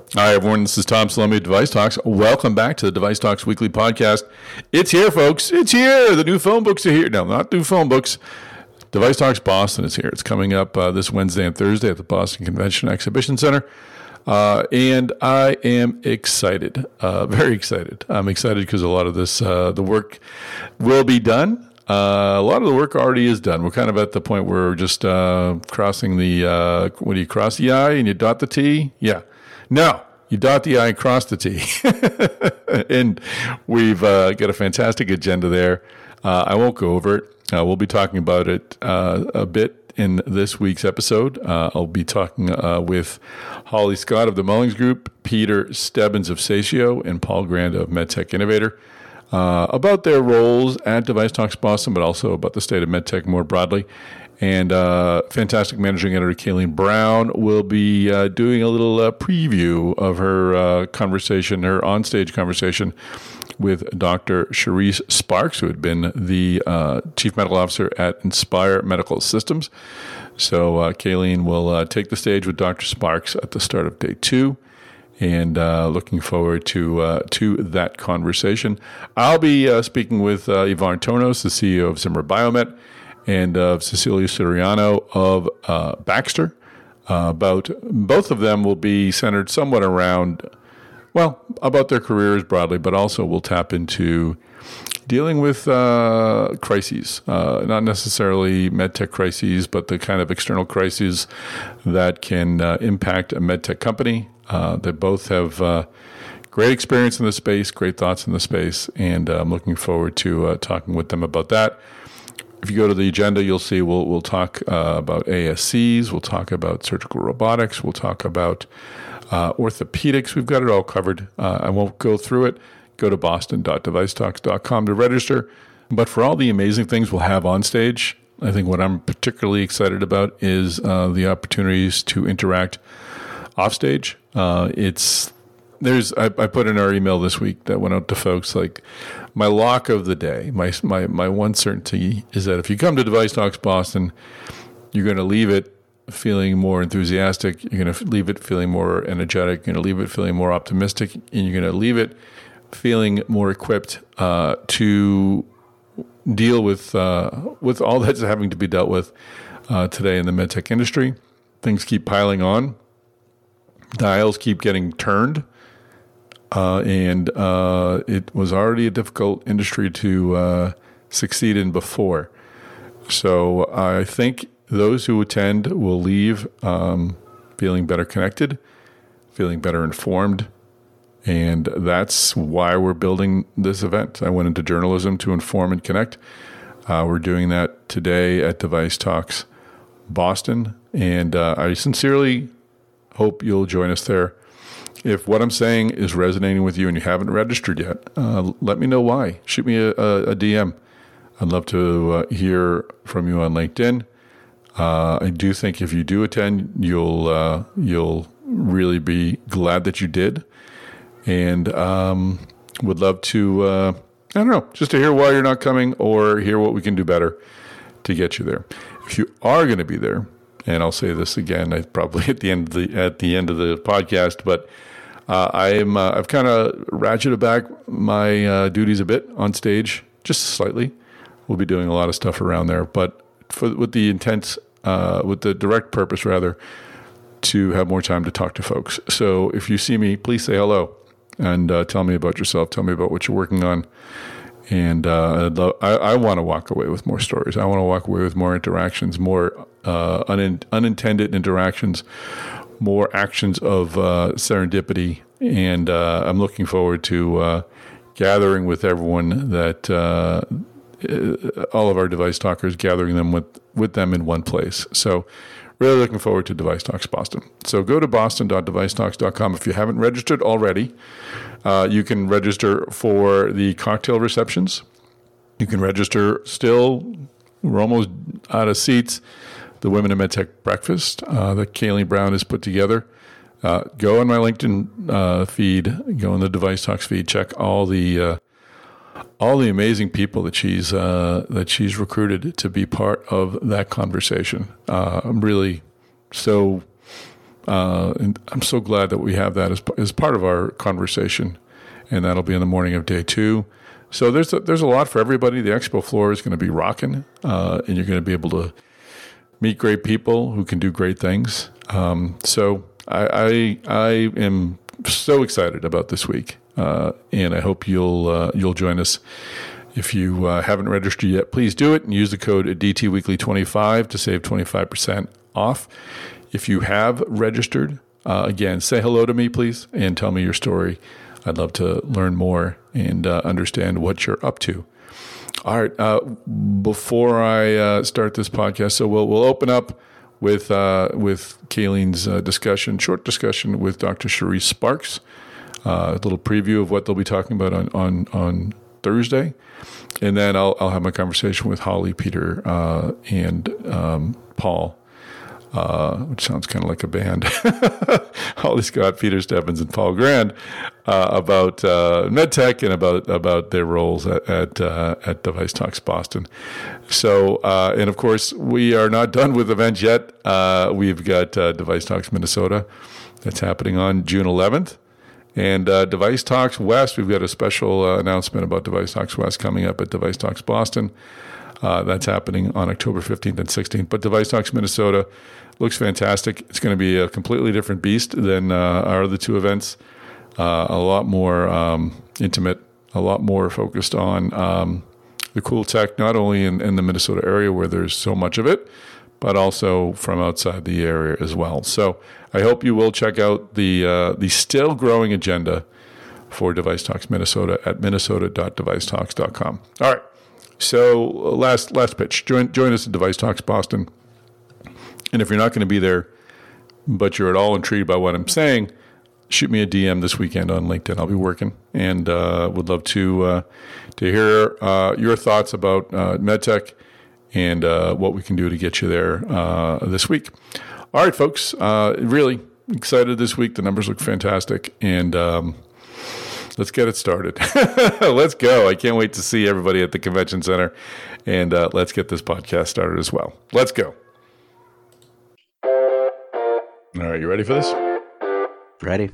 Hi, everyone. This is Tom Salemi of Device Talks. Welcome back to the Device Talks Weekly Podcast. It's here, folks. It's here. The new phone books are here. No, not new phone books. Device Talks Boston is here. It's coming up this Wednesday and Thursday at the Boston Convention Exhibition Center. And I am excited, very excited. I'm excited because a lot of this, the work will be done. A lot of the work already is done. We're kind of at the point where we're just crossing the, what do you cross the I and you dot the T? Yeah. No, you dot the I and cross the T. And we've got a fantastic agenda there. I won't go over it. We'll be talking about it a bit in this week's episode. I'll be talking with Holly Scott of the Mullings Group, Peter Stebbins of Satio, and Paul Grand of MedTech Innovator about their roles at Device Talks Boston, but also about the state of MedTech more broadly. And fantastic managing editor Kayleen Brown will be doing a little preview of her conversation, her onstage conversation with Dr. Cherise Sparks, who had been the Chief Medical Officer at Inspire Medical Systems. So Kayleen will take the stage with Dr. Sparks at the start of day 2. And looking forward to that conversation. I'll be speaking with Yvonne Tornos, the CEO of Zimmer Biomet, and of Cecilia Soriano of Baxter. About both of them will be centered somewhat around, well, about their careers broadly, but also we'll tap into dealing with crises, not necessarily medtech crises, but the kind of external crises that can impact a medtech company. They both have great experience in the space, great thoughts in the space, and I'm looking forward to talking with them about that. If you go to the agenda, you'll see we'll talk about ASCs, we'll talk about surgical robotics, we'll talk about orthopedics. We've got it all covered. I won't go through it. Go to boston.devicetalks.com to register. But for all the amazing things we'll have on stage, I think what I'm particularly excited about is the opportunities to interact off stage. I put in our email this week that went out to folks, like, my lock of the day, my one certainty is that if you come to Device Talks Boston, you're going to leave it feeling more enthusiastic, you're going to leave it feeling more energetic, you're going to leave it feeling more optimistic, and you're going to leave it feeling more equipped to deal with all that's having to be dealt with today in the medtech industry. Things keep piling on. Dials keep getting turned. And it was already a difficult industry to succeed in before. So I think those who attend will leave feeling better connected, feeling better informed. And that's why we're building this event. I went into journalism to inform and connect. We're doing that today at Device Talks Boston. And I sincerely hope you'll join us there. If what I'm saying is resonating with you and you haven't registered yet, let me know why. Shoot me a DM. I'd love to hear from you on LinkedIn. I do think if you do attend, you'll really be glad that you did, and would love to I don't know, just to hear why you're not coming or hear what we can do better to get you there. If you are going to be there, and I'll say this again, probably at the end of the podcast, but I've kind of ratcheted back my duties a bit on stage, just slightly. We'll be doing a lot of stuff around there, but with the direct purpose rather, to have more time to talk to folks. So if you see me, please say hello and tell me about yourself. Tell me about what you're working on. And I want to walk away with more stories. I want to walk away with more interactions, more unintended interactions, more actions of serendipity. And I'm looking forward to gathering with everyone that all of our device talkers, gathering them with them in one place. So really looking forward to Device Talks Boston. So go to boston.devicetalks.com. If you haven't registered already, you can register for the cocktail receptions. You can register still. We're almost out of seats. The Women in MedTech breakfast that Kayleen Brown has put together. Go on my LinkedIn feed. Go on the Device Talks feed. Check all the amazing people that she's recruited to be part of that conversation. I'm really so And I'm so glad that we have that as part of our conversation. And that'll be in the morning of day 2. So there's a lot for everybody. The expo floor is going to be rocking, and you're going to be able to meet great people who can do great things. So I am so excited about this week, and I hope you'll join us. If you haven't registered yet, please do it and use the code DTWeekly25 to save 25% off. If you have registered, again, say hello to me, please, and tell me your story. I'd love to learn more and understand what you're up to. All right. Before I start this podcast, so we'll open up with Kayleen's short discussion with Dr. Cherise Sparks. A little preview of what they'll be talking about on Thursday, and then I'll have my conversation with Holly, Peter, and Paul. Which sounds kind of like a band. Holly Scott, Peter Stebbins, and Paul Grand about MedTech and about their roles at Device Talks Boston. So, and of course, we are not done with events yet. We've got Device Talks Minnesota that's happening on June 11th. And Device Talks West, we've got a special announcement about Device Talks West coming up at Device Talks Boston. That's happening on October 15th and 16th. But Device Talks Minnesota looks fantastic. It's going to be a completely different beast than our other 2 events. A lot more intimate, a lot more focused on the cool tech, not only in the Minnesota area where there's so much of it, but also from outside the area as well. So I hope you will check out the still growing agenda for Device Talks Minnesota at minnesota.devicetalks.com. All right. So last pitch. Join us at Device Talks Boston. And if you're not going to be there, but you're at all intrigued by what I'm saying, shoot me a DM this weekend on LinkedIn. I'll be working, and would love to hear your thoughts about MedTech and what we can do to get you there this week. All right, folks. Really excited this week. The numbers look fantastic, and let's get it started. Let's go. I can't wait to see everybody at the convention center, and let's get this podcast started as well. Let's go. All right, you ready for this? Ready.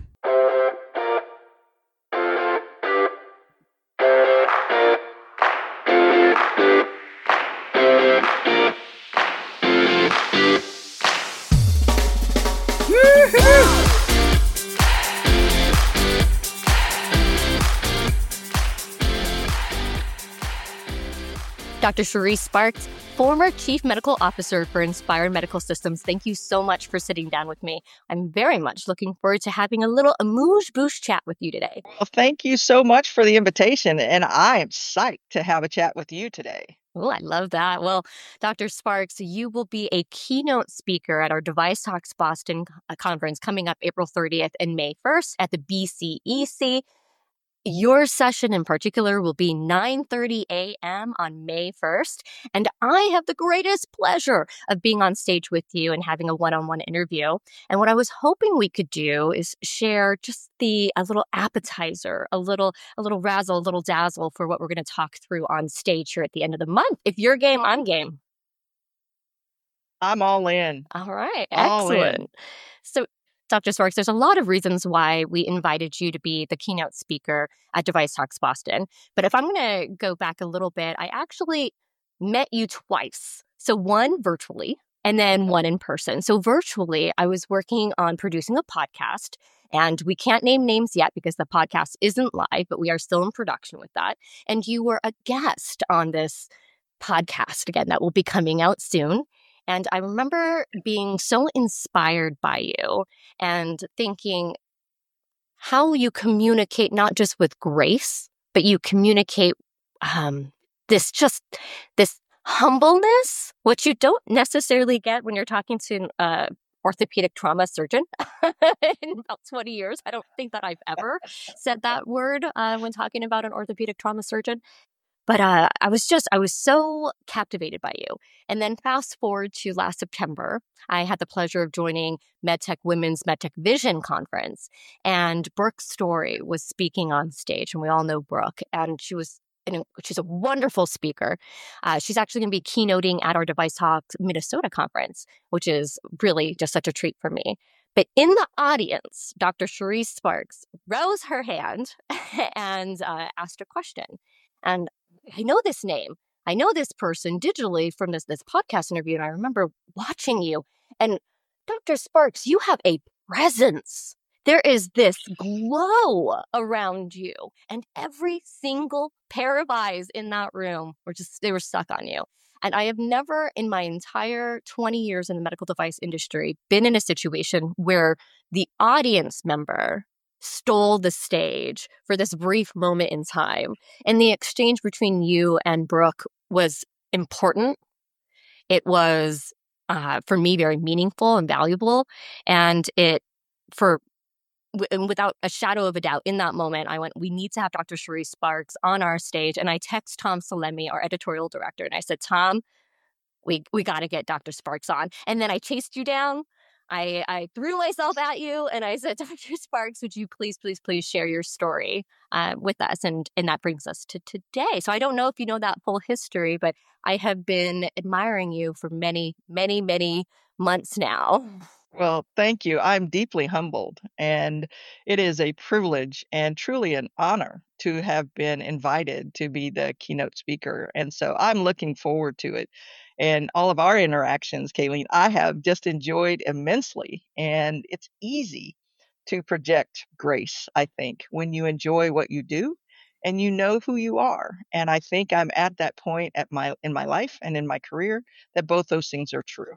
Dr. Cherise Sparks, former Chief Medical Officer for Inspire Medical Systems, thank you so much for sitting down with me. I'm very much looking forward to having a little amuse-bouche chat with you today. Well, thank you so much for the invitation, and I am psyched to have a chat with you today. Oh, I love that. Well, Dr. Sparks, you will be a keynote speaker at our Device Talks Boston conference coming up April 30th and May 1st at the BCEC. Your session in particular will be 9:30 a.m. on May 1st, and I have the greatest pleasure of being on stage with you and having a one-on-one interview. And what I was hoping we could do is share just a little appetizer, a little razzle, a little dazzle for what we're going to talk through on stage here at the end of the month. If you're game, I'm game. I'm all in. All right, All in. excellent. So, Dr. Sparks, there's a lot of reasons why we invited you to be the keynote speaker at Device Talks Boston. But if I'm going to go back a little bit, I actually met you twice. So one virtually and then one in person. So virtually, I was working on producing a podcast, and we can't name names yet because the podcast isn't live, but we are still in production with that. And you were a guest on this podcast, again, that will be coming out soon. And I remember being so inspired by you and thinking how you communicate not just with grace, but you communicate this humbleness, which you don't necessarily get when you're talking to an orthopedic trauma surgeon in about 20 years. I don't think that I've ever said that word when talking about an orthopedic trauma surgeon. But I was so captivated by you. And then fast forward to last September, I had the pleasure of joining MedTech Women's MedTech Vision Conference. And Brooke Story was speaking on stage. And we all know Brooke. And she's a wonderful speaker. She's actually going to be keynoting at our Device Talks Minnesota conference, which is really just such a treat for me. But in the audience, Dr. Cherise Sparks rose her hand and asked a question. And I know this name. I know this person digitally from this podcast interview, and I remember watching you. And Dr. Sparks, you have a presence. There is this glow around you, and every single pair of eyes in that room they were stuck on you. And I have never in my entire 20 years in the medical device industry been in a situation where the audience member stole the stage for this brief moment in time. And the exchange between you and Brooke was important. It was, for me, very meaningful and valuable. And without a shadow of a doubt, in that moment, I went, we need to have Dr. Cherise Sparks on our stage. And I text Tom Salemi, our editorial director, and I said, Tom, we got to get Dr. Sparks on. And then I chased you down. I threw myself at you and I said, Dr. Sparks, would you please share your story with us? And that brings us to today. So I don't know if you know that full history, but I have been admiring you for many, many, many months now. Well, thank you. I'm deeply humbled, and it is a privilege and truly an honor to have been invited to be the keynote speaker. And so I'm looking forward to it. And all of our interactions, Kayleen, I have just enjoyed immensely. And it's easy to project grace, I think, when you enjoy what you do and you know who you are. And I think I'm at that point in my life and in my career that both those things are true.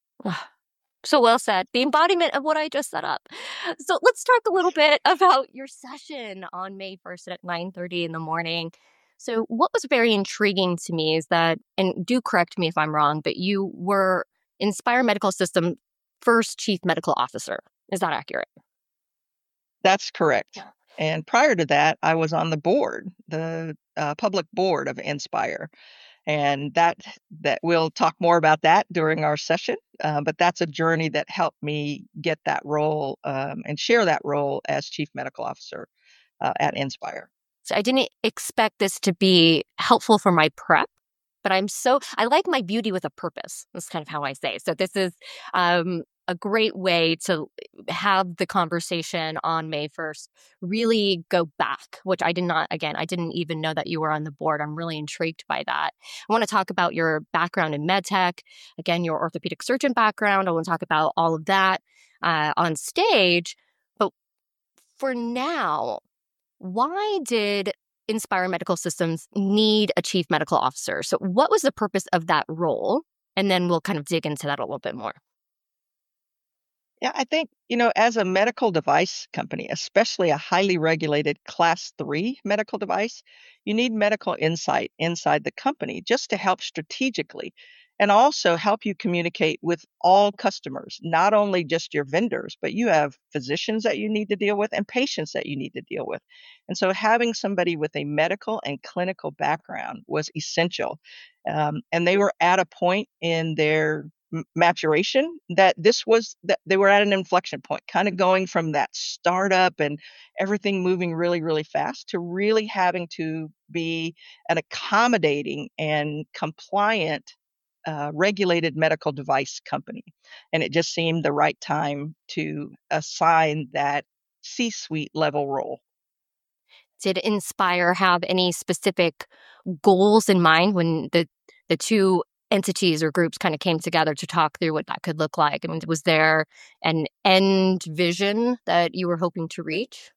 So well said. The embodiment of what I just set up. So let's talk a little bit about your session on May 1st at 9:30 in the morning. So what was very intriguing to me is that, and do correct me if I'm wrong, but you were Inspire Medical System first chief medical officer. Is that accurate? That's correct. And prior to that, I was on the board, the public board of Inspire. And that we'll talk more about that during our session. But that's a journey that helped me get that role and share that role as chief medical officer at Inspire. So I didn't expect this to be helpful for my prep, but I like my beauty with a purpose. That's kind of how I say. So this is a great way to have the conversation on May 1st really go back, which I didn't even know that you were on the board. I'm really intrigued by that. I want to talk about your background in medtech, again, your orthopedic surgeon background. I want to talk about all of that on stage. But for now, why did Inspire Medical Systems need a chief medical officer? So what was the purpose of that role? And then we'll kind of dig into that a little bit more. Yeah, I think, as a medical device company, especially a highly regulated class 3 medical device, you need medical insight inside the company just to help strategically and also help you communicate with all customers, not only just your vendors, but you have physicians that you need to deal with and patients that you need to deal with. And so having somebody with a medical and clinical background was essential. And they were at a point in their maturation that they were at an inflection point, kind of going from that startup and everything moving really, really fast to really having to be an accommodating and compliant regulated medical device company. And it just seemed the right time to assign that C-suite level role. Did Inspire have any specific goals in mind when the two entities or groups kind of came together to talk through what that could look like? I mean, was there an end vision that you were hoping to reach?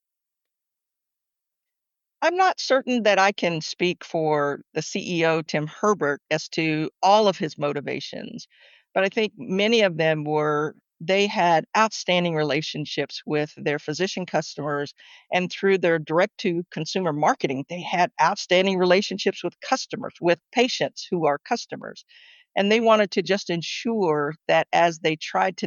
I'm not certain that I can speak for the CEO, Tim Herbert, as to all of his motivations, but I think many of them they had outstanding relationships with their physician customers, and through their direct-to-consumer marketing, they had outstanding relationships with customers, with patients who are customers. And they wanted to just ensure that as they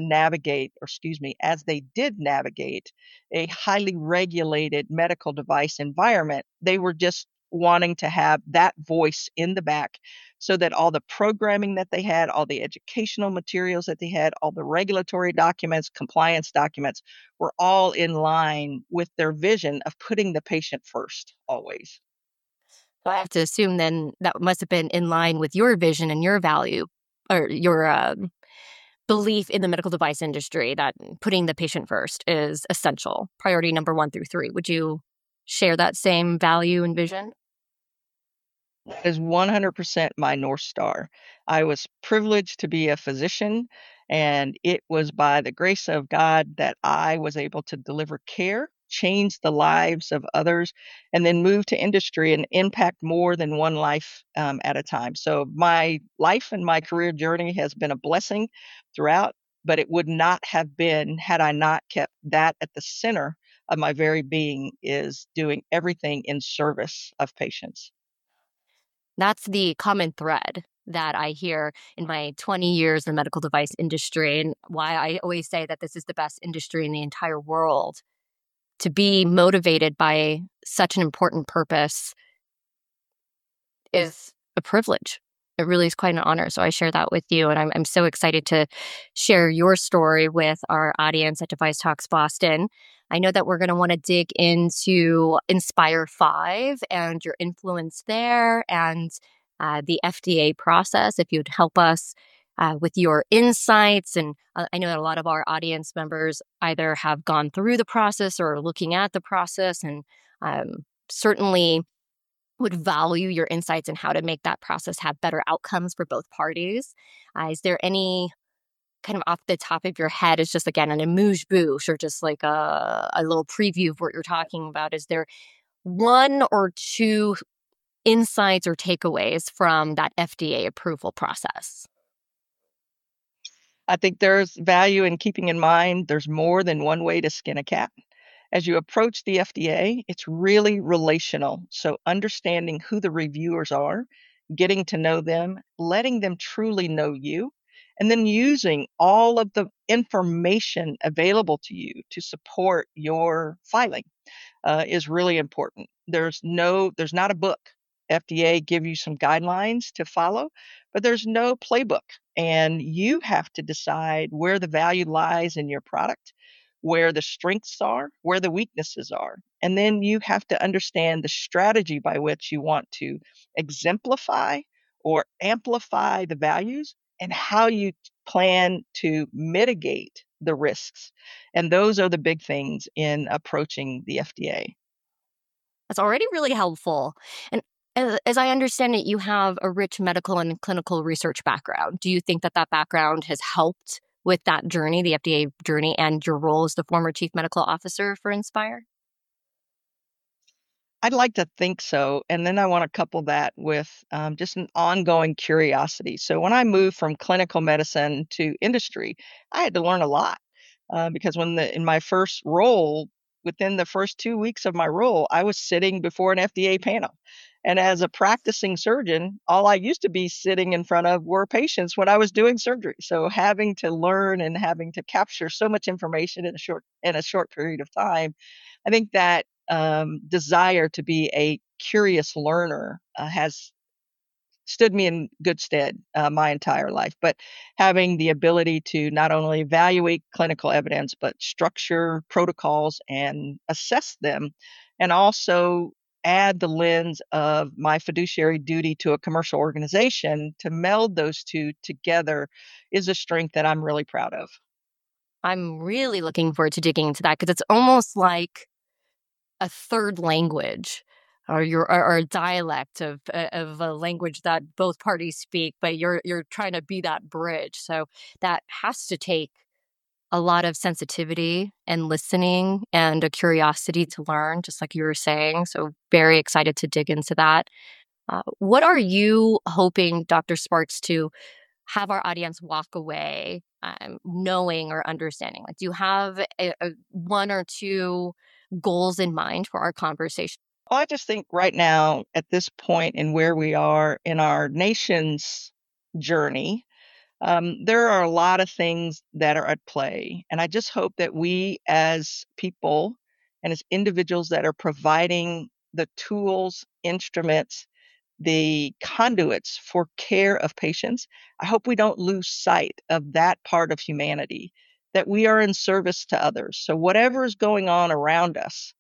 did navigate a highly regulated medical device environment, they were just wanting to have that voice in the back so that all the programming that they had, all the educational materials that they had, all the regulatory documents, compliance documents were all in line with their vision of putting the patient first always. So I have to assume then that must have been in line with your vision and your value or your belief in the medical device industry that putting the patient first is essential, priority number 1 through 3. Would you share that same value and vision? That is 100% my North Star. I was privileged to be a physician, and it was by the grace of God that I was able to deliver care, change the lives of others, and then move to industry and impact more than one life at a time. So my life and my career journey has been a blessing throughout, but it would not have been had I not kept that at the center of my very being, is doing everything in service of patients. That's the common thread that I hear in my 20 years in the medical device industry, and why I always say that this is the best industry in the entire world. To be motivated by such an important purpose is a privilege. It really is quite an honor. So I share that with you. And I'm so excited to share your story with our audience at Device Talks Boston. I know that we're going to want to dig into Inspire 5 and your influence there, and the FDA process. If you'd help us with your insights. And I know that a lot of our audience members either have gone through the process or are looking at the process, and certainly would value your insights and how to make that process have better outcomes for both parties. Is there any kind of off the top of your head, is just again an amuse bouche or just like a little preview of what you're talking about? Is there one or two insights or takeaways from that FDA approval process? I think there's value in keeping in mind there's more than one way to skin a cat. As you approach the FDA, it's really relational. So, understanding who the reviewers are, getting to know them, letting them truly know you, and then using all of the information available to you to support your filing is really important. There's not a book. FDA give you some guidelines to follow, but there's no playbook, and you have to decide where the value lies in your product, where the strengths are, where the weaknesses are, and then you have to understand the strategy by which you want to exemplify or amplify the values, and how you plan to mitigate the risks. And those are the big things in approaching the FDA. That's already really helpful. And as I understand it, you have a rich medical and clinical research background. Do you think that that background has helped with that journey, the FDA journey, and your role as the former chief medical officer for Inspire? I'd like to think so. And then I want to couple that with just an ongoing curiosity. So when I moved from clinical medicine to industry, I had to learn a lot because in my first role, within the first 2 weeks of my role, I was sitting before an FDA panel. And as a practicing surgeon, all I used to be sitting in front of were patients when I was doing surgery. So having to learn and having to capture so much information in a short period of time, I think that desire to be a curious learner has stood me in good stead my entire life. But having the ability to not only evaluate clinical evidence, but structure protocols and assess them, and also add the lens of my fiduciary duty to a commercial organization to meld those two together is a strength that I'm really proud of. I'm really looking forward to digging into that because it's almost like a third language, or a dialect of a language that both parties speak, but you're trying to be that bridge. So that has to take a lot of sensitivity and listening and a curiosity to learn, just like you were saying. So very excited to dig into that. What are you hoping, Dr. Sparks, to have our audience walk away knowing or understanding? Like, do you have a one or two goals in mind for our conversation? Well, I just think right now, at this point in where we are in our nation's journey, there are a lot of things that are at play. And I just hope that we as people and as individuals that are providing the tools, instruments, the conduits for care of patients, I hope we don't lose sight of that part of humanity, that we are in service to others. So whatever is going on around us,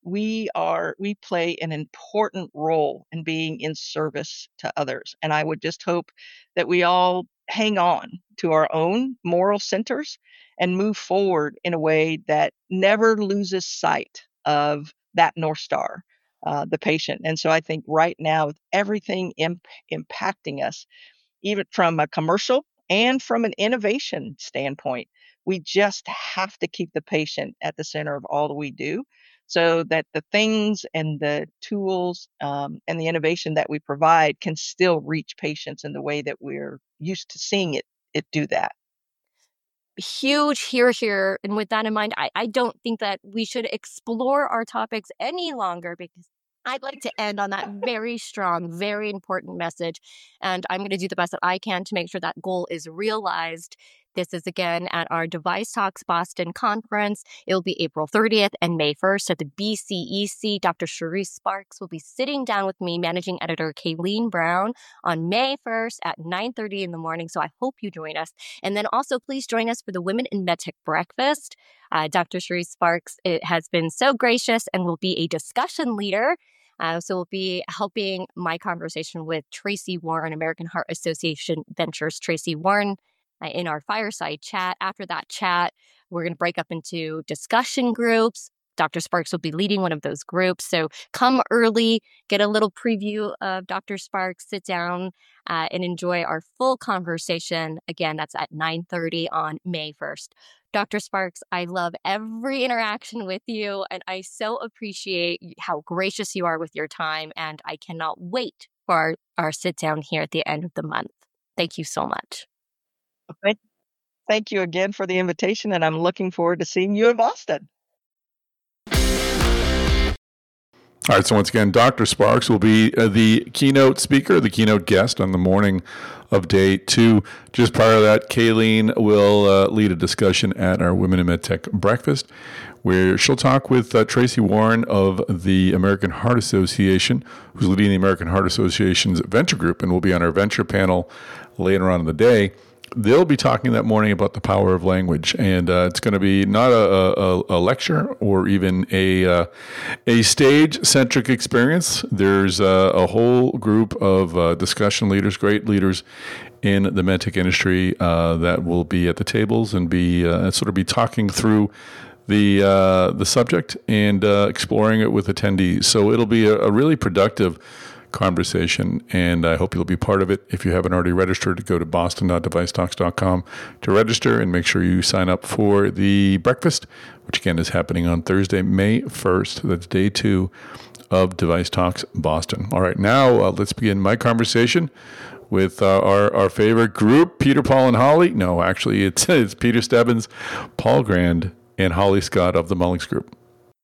we play an important role in being in service to others. And I would just hope that we all hang on to our own moral centers and move forward in a way that never loses sight of that North Star, the patient. And so I think right now, with everything impacting us, even from a commercial and from an innovation standpoint, we just have to keep the patient at the center of all that we do so that the things and the tools and the innovation that we provide can still reach patients in the way that we're used to seeing it do that. Huge here. And with that in mind, I don't think that we should explore our topics any longer because I'd like to end on that very strong, very important message. And I'm going to do the best that I can to make sure that goal is realized. This is again at our Device Talks Boston conference. It will be April 30th and May 1st at the BCEC. Dr. Cherise Sparks will be sitting down with me, managing editor Kayleen Brown, on May 1st at 9:30 in the morning. So I hope you join us. And then also please join us for the Women in MedTech Breakfast. Dr. Cherise Sparks has been so gracious and will be a discussion leader. So we'll be helping my conversation with Tracy Warren, American Heart Association Ventures Tracy Warren, in our fireside chat. After that chat, we're going to break up into discussion groups. Dr. Sparks will be leading one of those groups. So come early, get a little preview of Dr. Sparks, sit down and enjoy our full conversation. Again, that's at 9:30 on May 1st. Dr. Sparks, I love every interaction with you, and I so appreciate how gracious you are with your time, and I cannot wait for our sit down here at the end of the month. Thank you so much. Thank you again for the invitation, and I'm looking forward to seeing you in Boston. All right, so once again, Dr. Sparks will be the keynote speaker, the keynote guest on the morning of day 2. Just prior to that, Kayleen will lead a discussion at our Women in MedTech Breakfast, where she'll talk with Tracy Warren of the American Heart Association, who's leading the American Heart Association's venture group, and will be on our venture panel later on in the day. They'll be talking that morning about the power of language, and it's going to be not a lecture or even a stage-centric experience. There's a whole group of discussion leaders, great leaders in the medtech industry that will be at the tables and be sort of be talking through the subject and exploring it with attendees. So it'll be a really productive conversation, and I hope you'll be part of it. If you haven't already registered, go to boston.devicetalks.com to register and make sure you sign up for the breakfast, which again is happening on Thursday, May 1st. That's day 2 of Device Talks Boston. All right, now let's begin my conversation with our favorite group, Peter, Paul, and Holly. No, actually, it's Peter Stebbins, Paul Grand, and Holly Scott of the Mullings Group.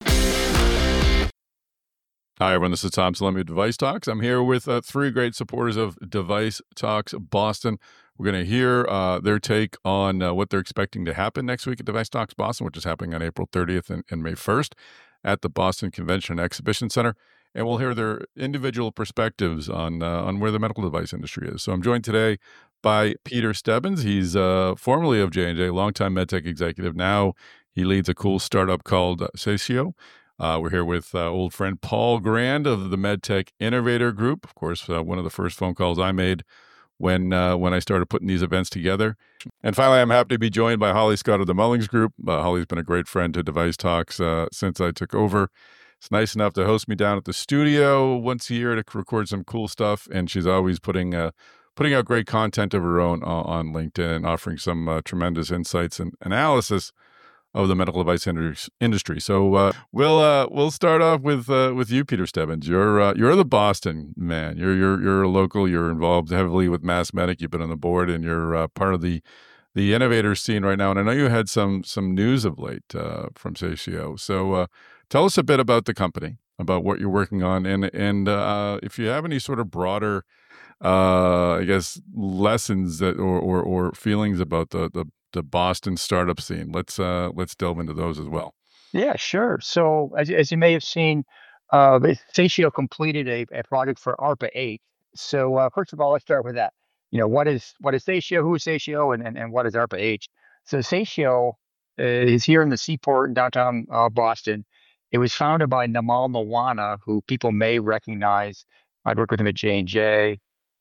Hi, everyone. This is Tom Salemi of Device Talks. I'm here with 3 great supporters of Device Talks Boston. We're going to hear their take on what they're expecting to happen next week at Device Talks Boston, which is happening on April 30th and May 1st at the Boston Convention and Exhibition Center. And we'll hear their individual perspectives on where the medical device industry is. So I'm joined today by Peter Stebbins. He's formerly of J&J, longtime medtech executive. Now he leads a cool startup called Satio. We're here with old friend Paul Grand of the MedTech Innovator Group. Of course, one of the first phone calls I made when I started putting these events together. And finally, I'm happy to be joined by Holly Scott of the Mullings Group. Holly's been a great friend to Device Talks since I took over. It's nice enough to host me down at the studio once a year to record some cool stuff, and she's always putting out great content of her own on LinkedIn, offering some tremendous insights and analysis of the medical device industry. So we'll start off with you, Peter Stebbins. You're the Boston man. You're a local. You're involved heavily with Mass Medic. You've been on the board, and you're part of the innovator scene right now. And I know you had some news of late from Satio. So tell us a bit about the company, about what you're working on, and if you have any sort of broader, I guess, lessons that or feelings about the Boston startup scene. Let's delve into those as well. Yeah, sure. So as you may have seen, Satio completed a project for ARPA 8. So first of all, let's start with that. What is Satio? Who is Satio? And what is ARPA 8? So Satio is here in the Seaport in downtown Boston. It was founded by Namal Nawana, who people may recognize. I worked with him at J&J,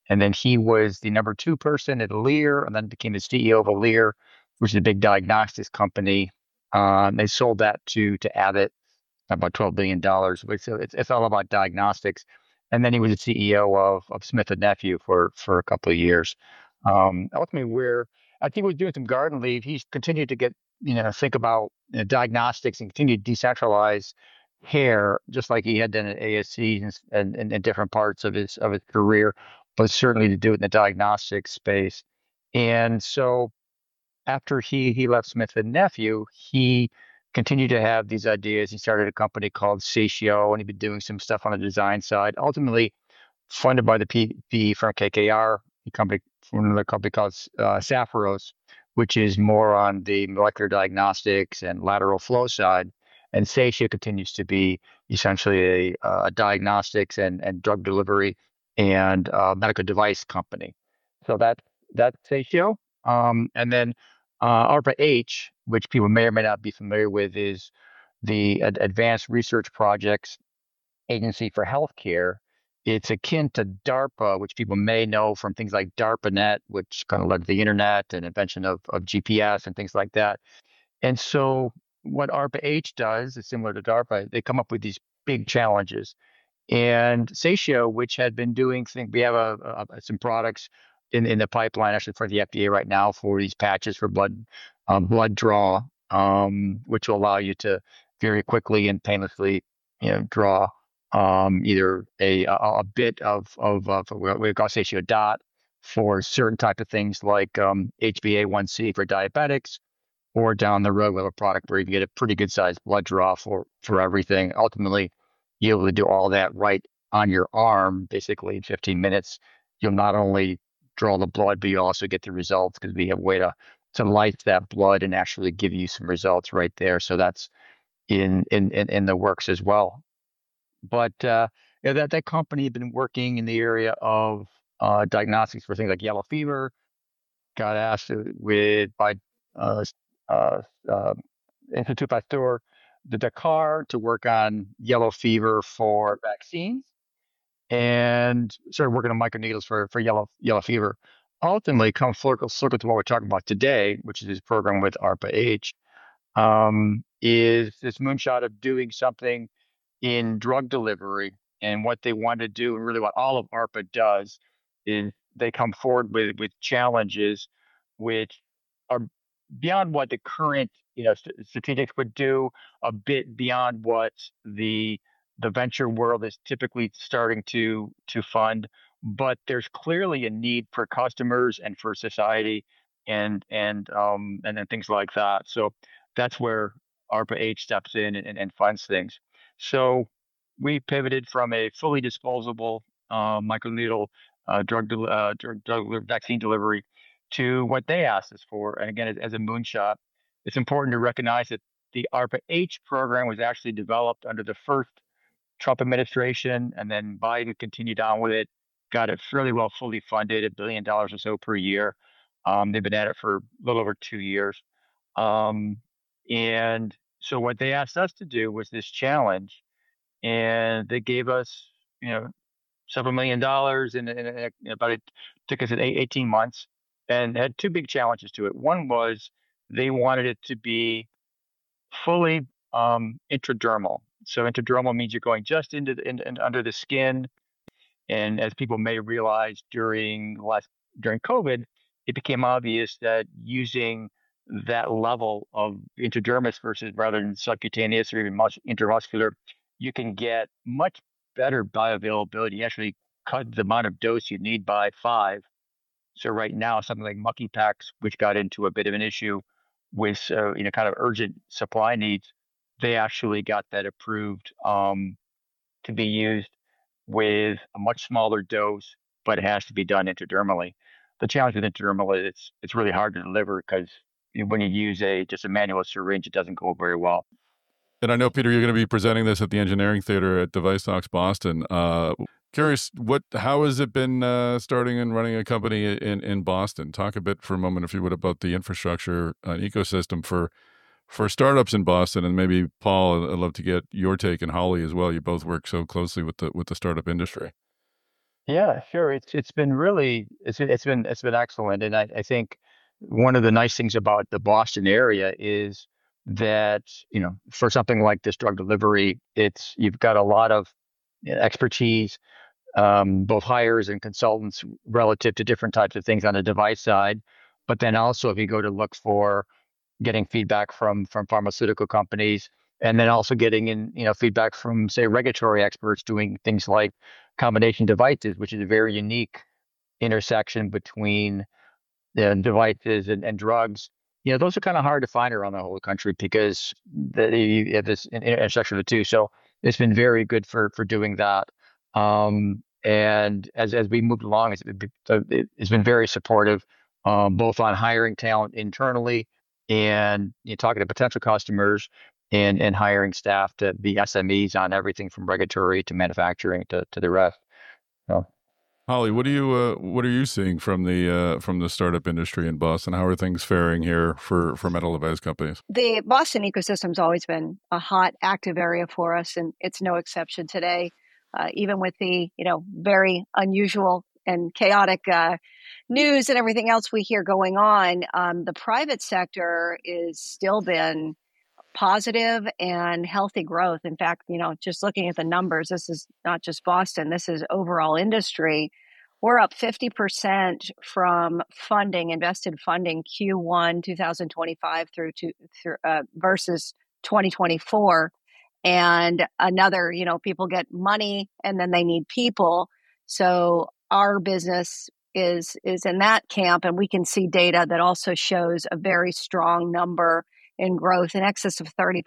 And then he was the number 2 person at Lear, and then became the CEO of Lear, which is a big diagnostics company. They sold that to Abbott, about $12 billion. So it's all about diagnostics. And then he was the CEO of Smith and Nephew for a couple of years. Ultimately, I think he was doing some garden leave. He's continued to get, think about diagnostics and continue to decentralize care, just like he had done at ASC and in different parts of his career, but certainly to do it in the diagnostics space. And so after he left Smith and Nephew, he continued to have these ideas. He started a company called Satio, and he'd been doing some stuff on the design side. Ultimately, funded by the PE firm KKR, another company called Sapphiros, which is more on the molecular diagnostics and lateral flow side. And Satio continues to be essentially a diagnostics and drug delivery and medical device company. So that's Satio. And then ARPA-H, which people may or may not be familiar with, is the Advanced Research Projects Agency for Healthcare. It's akin to DARPA, which people may know from things like DARPANET, which kind of led to the internet and invention of GPS and things like that. And so what ARPA-H does is similar to DARPA. They come up with these big challenges. And Satio, which had been doing things, we have some products in the pipeline actually for the FDA right now for these patches for blood draw, which will allow you to very quickly and painlessly, draw either a bit of what we call Satio dot for certain type of things like HbA1c for diabetics, or down the road with a product where you can get a pretty good sized blood draw for everything. Ultimately, you're able to do all that right on your arm, basically in 15 minutes. You'll not only draw the blood, but you also get the results because we have a way to lyse that blood and actually give you some results right there. So that's in the works as well. But that company had been working in the area of diagnostics for things like yellow fever. Got asked by Institut Pasteur de Dakar to work on yellow fever for vaccines, and started working on microneedles for yellow fever. Ultimately, come circle to what we're talking about today, which is this program with ARPA-H, is this moonshot of doing something in drug delivery. And what they want to do, and really what all of ARPA does, is they come forward with challenges which are beyond what the current strategics would do, a bit beyond what the venture world is typically starting to fund. But there's clearly a need for customers and for society and then things like that. So that's where ARPA-H steps in and funds things. So we pivoted from a fully disposable microneedle drug vaccine delivery to what they asked us for. And again, as a moonshot, it's important to recognize that the ARPA-H program was actually developed under the first Trump administration, and then Biden continued on with it, got it fairly well fully funded, $1 billion or so per year. They've been at it for a little over 2 years. And so what they asked us to do was this challenge, and they gave us, several $1 million in about it took us 18 months, and had 2 big challenges to it. One was they wanted it to be fully intradermal. So intradermal means you're going just into under the skin. And as people may realize during COVID, it became obvious that using that level of intradermis versus rather than subcutaneous or even much intramuscular, you can get much better bioavailability. You actually cut the amount of dose you need by 5. So right now, something like Monkeypox, which got into a bit of an issue with kind of urgent supply needs, they actually got that approved to be used with a much smaller dose, but it has to be done intradermally. The challenge with intradermal is it's really hard to deliver because when you use just a manual syringe, it doesn't go very well. And I know, Peter, you're going to be presenting this at the Engineering Theater at Device Talks Boston. Curious, how has it been starting and running a company in Boston? Talk a bit for a moment, if you would, about the infrastructure and ecosystem for startups in Boston. And maybe, Paul, I'd love to get your take, and Holly as well. You both work so closely with the startup industry. Yeah, sure. It's been really it's been excellent, and I think one of the nice things about the Boston area is that for something like this drug delivery, it's you've got a lot of expertise, both hires and consultants relative to different types of things on the device side, but then also if you go to look for getting feedback from pharmaceutical companies, and then also getting in feedback from say regulatory experts doing things like combination devices, which is a very unique intersection between the devices and drugs. Those are kind of hard to find around the whole country because you have this intersection of the two. So it's been very good for doing that. And as we moved along, it's been very supportive, both on hiring talent internally and talking to potential customers and hiring staff to be SMEs on everything from regulatory to manufacturing to the rest. So, Holly, what are you seeing from the startup industry in Boston? How are things faring here for medical device companies? The Boston ecosystem's always been a hot, active area for us, and it's no exception today. Even with the very unusual and chaotic news and everything else we hear going on, the private sector is still been positive and healthy growth. In fact, just looking at the numbers, this is not just Boston, this is overall industry. We're up 50% from invested funding Q1 2025 through versus 2024. And another, people get money and then they need people. So our business is in that camp, and we can see data that also shows a very strong number in growth in excess of 30%,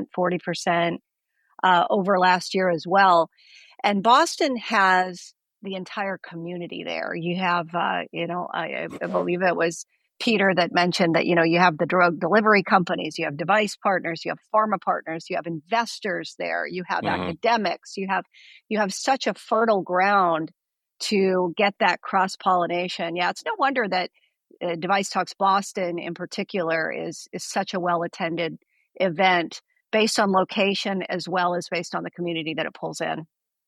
40% over last year as well. And Boston has the entire community there. You have, I believe it was Peter that mentioned that, you have the drug delivery companies, you have device partners, you have pharma partners, you have investors there, you have academics, you have such a fertile ground to get that cross-pollination. Yeah, it's no wonder that Device Talks Boston in particular is such a well-attended event based on location as well as based on the community that it pulls in.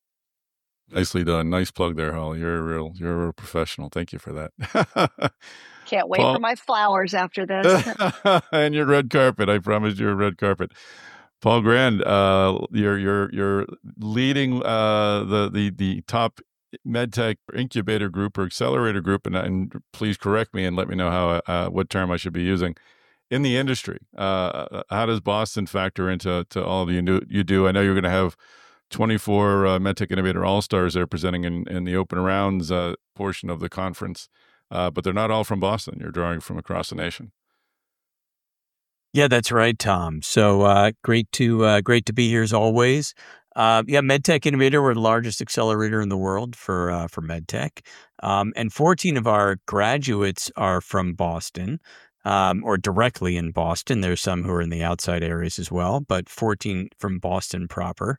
Nicely done. Nice plug there, Holly. You're a real professional. Thank you for that. Can't wait for my flowers after this. And your red carpet. I promised you a red carpet. Paul Grand, you're leading the top medtech incubator group or accelerator group, and please correct me and let me know how what term I should be using in the industry. How does Boston factor into all of you do? I know you're going to have 24 MedTech Innovator All-Stars there presenting in the open rounds portion of the conference, but they're not all from Boston. You're drawing from across the nation. Yeah, that's right, Tom. So great to be here as always. MedTech Innovator, we're the largest accelerator in the world for MedTech, and 14 of our graduates are from Boston. Or directly in Boston. There's some who are in the outside areas as well, but 14 from Boston proper.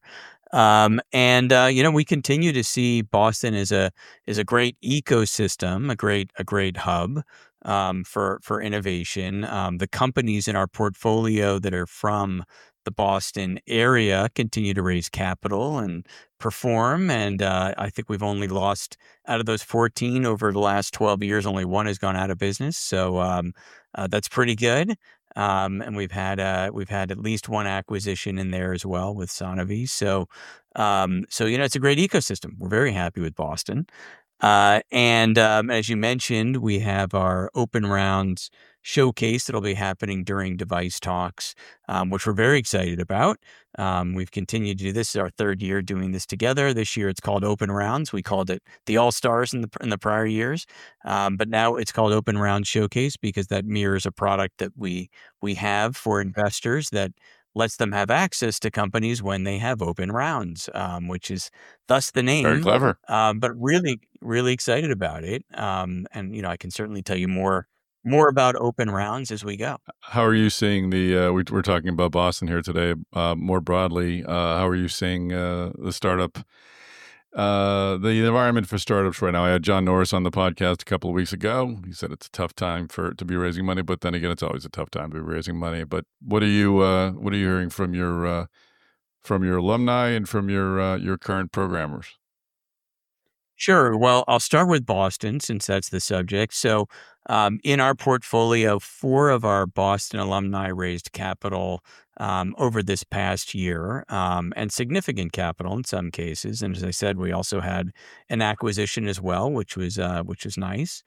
We continue to see Boston as a great ecosystem, a great hub for innovation. The companies in our portfolio that are from the Boston area continue to raise capital and perform. And I think we've only lost out of those 14 over the last 12 years, only one has gone out of business. So that's pretty good. And we've had at least one acquisition in there as well with Sonovi. So it's a great ecosystem. We're very happy with Boston. And as you mentioned, we have our Open Rounds showcase that'll be happening during Device Talks, which we're very excited about. We've continued to do this. This is our third year doing this together. This year it's called Open Rounds. We called it the All-Stars in the prior years, but now it's called Open Rounds Showcase because that mirrors a product that we have for investors that lets them have access to companies when they have open rounds, which is thus the name. Very clever. But really, really excited about it. And I can certainly tell you more about open rounds as we go. How are you seeing we're talking about Boston here today, more broadly. How are you seeing the startup, the environment for startups right now? I had John Norris on the podcast a couple of weeks ago. He said it's a tough time to be raising money, but then again, it's always a tough time to be raising money. But what are you hearing from your alumni and from your current programmers? Sure. Well, I'll start with Boston since that's the subject. So, in our portfolio, 4 of our Boston alumni raised capital over this past year, and significant capital in some cases. And as I said, we also had an acquisition as well, which was nice.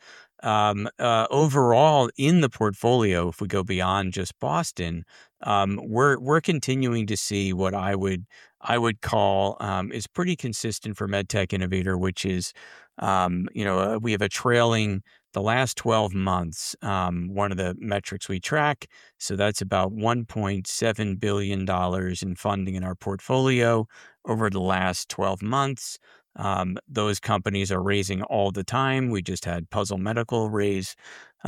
Overall, in the portfolio, if we go beyond just Boston, we're continuing to see what I would call is pretty consistent for MedTech Innovator, which is, we have a trailing the last 12 months, one of the metrics we track. So that's about $1.7 billion in funding in our portfolio over the last 12 months. Those companies are raising all the time. We just had Puzzle Medical raise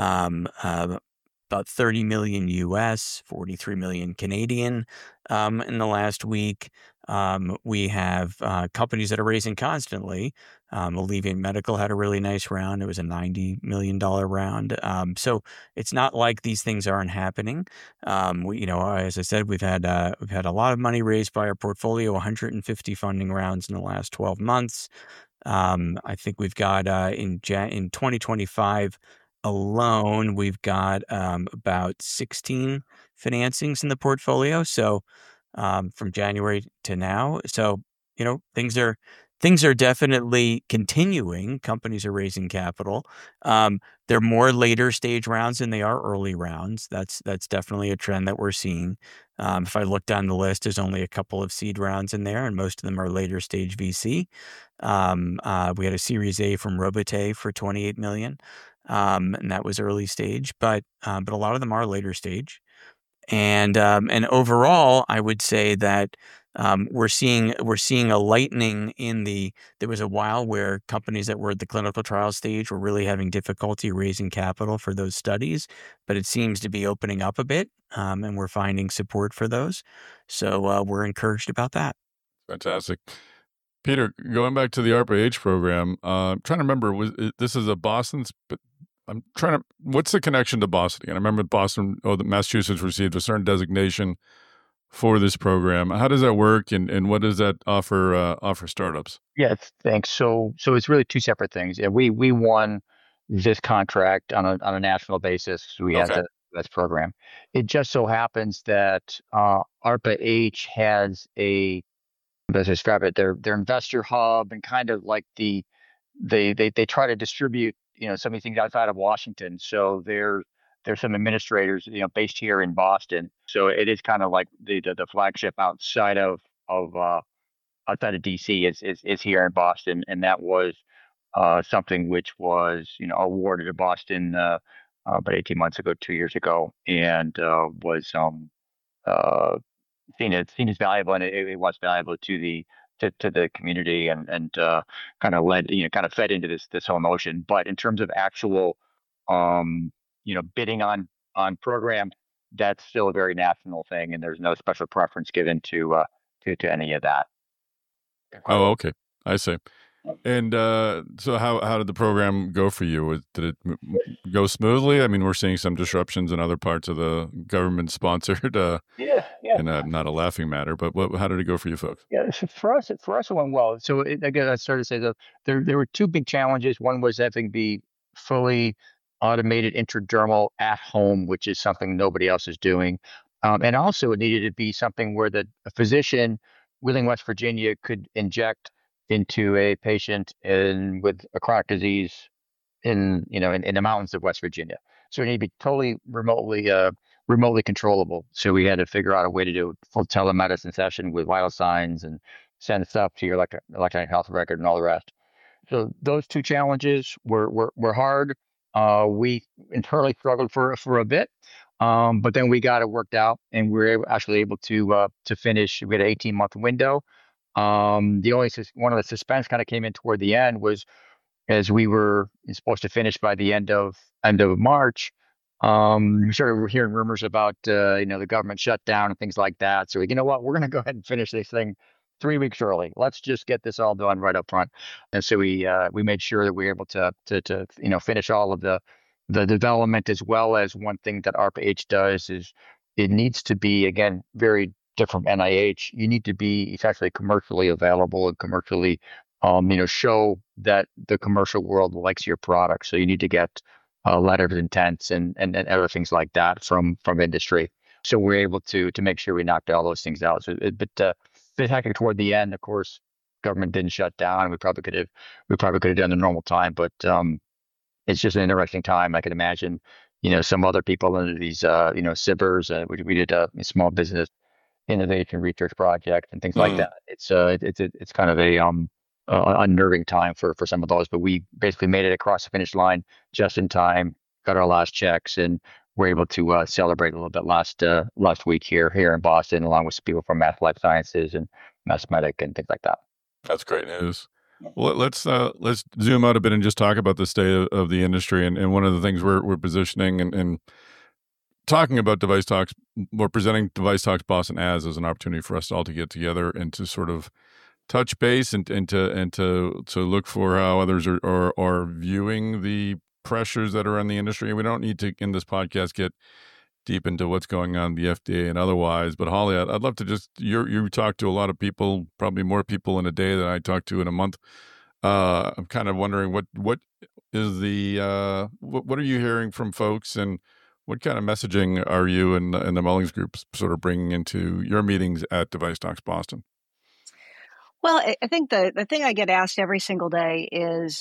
about 30 million US, 43 million Canadian in the last week. We have companies that are raising constantly. Alleviant Medical had a really nice round. It was a $90 million round. So it's not like these things aren't happening. As I said, we've had a lot of money raised by our portfolio, 150 funding rounds in the last 12 months. I think we've got in 2025 alone, we've got about 16 financings in the portfolio. So from January to now. So, things are definitely continuing. Companies are raising capital. They're more later stage rounds than they are early rounds. That's definitely a trend that we're seeing. If I look down the list, there's only a couple of seed rounds in there, and most of them are later stage VC. We had a Series A from Robite for 28 million, and that was early stage, but a lot of them are later stage. And overall, I would say that we're seeing a lightening in there was a while where companies that were at the clinical trial stage were really having difficulty raising capital for those studies, but it seems to be opening up a bit, and we're finding support for those. So we're encouraged about that. Fantastic. Peter, going back to the ARPA-H program, I'm trying to remember, this is a Boston's, but what's the connection to Boston? And I remember that Massachusetts received a certain designation for this program. How does that work, and what does that offer startups? Yeah, thanks. So it's really two separate things. Yeah, we won this contract on a national basis. We had Okay. this program. It just so happens that ARPA-H has as I describe it, their investor hub, and kind of like they try to distribute some of these things outside of Washington. So there's some administrators based here in Boston. So it is kind of like the flagship outside of DC is here in Boston, and that was something which was awarded to Boston about 18 months ago, 2 years ago, and was seen as valuable, and it was valuable to the community, and kind of kind of fed into this whole notion. But in terms of actual bidding on program, that's still a very national thing, and there's no special preference given to any of that. Oh, okay. I see. And so how did the program go for you? Did it go smoothly? I mean, we're seeing some disruptions in other parts of the government-sponsored, Yeah. and not a laughing matter, but how did it go for you folks? Yeah, for us, it went well. So again, I started to say that there were two big challenges. One was having the fully automated intradermal at home, which is something nobody else is doing, and also it needed to be something where a physician, Wheeling, West Virginia, could inject into a patient with a chronic disease in the mountains of West Virginia. So it needed to be totally remotely controllable. So we had to figure out a way to do a full telemedicine session with vital signs and send stuff to your electronic health record and all the rest. So those two challenges were hard. We internally struggled for a bit, but then we got it worked out, and we were actually able to finish. We had an 18-month window. The only one of the suspense kind of came in toward the end was, as we were supposed to finish by the end of March. We started hearing rumors about the government shutdown and things like that. So what, we're going to go ahead and finish this thing 3 weeks early. Let's just get this all done right up front. And so we made sure that we were able to finish all of the development, as well as one thing that ARPA-H does is it needs to be, again, very different from NIH. You need to be essentially commercially available and commercially show that the commercial world likes your product. So you need to get letters of intent and other things like that from industry. So we're able to make sure we knocked all those things out. So, bit hectic toward the end. Of course, government didn't shut down. We probably could have done the normal time, but it's just an interesting time. I can imagine, some other people under these, SIBRs. We did a small business innovation research project and things like that. It's kind of a unnerving time for some of those, but we basically made it across the finish line just in time, got our last checks, and we're able to celebrate a little bit last week here in Boston, along with some people from Math Life Sciences and Mathematic and things like that. That's great news. Well, let's zoom out a bit and just talk about the state of the industry. And one of the things we're positioning and talking about Device Talks, we're presenting Device Talks Boston as an opportunity for us all to get together and to sort of touch base and to look for how others are viewing the pressures that are on the industry. We don't need to, in this podcast, get deep into what's going on in the FDA and otherwise. But Holly, I'd love to just, you talk to a lot of people, probably more people in a day than I talk to in a month. I'm kind of wondering what is the, what are you hearing from folks, and what kind of messaging are you and the Mullings Group sort of bringing into your meetings at Device Talks Boston? Well, I think the thing I get asked every single day is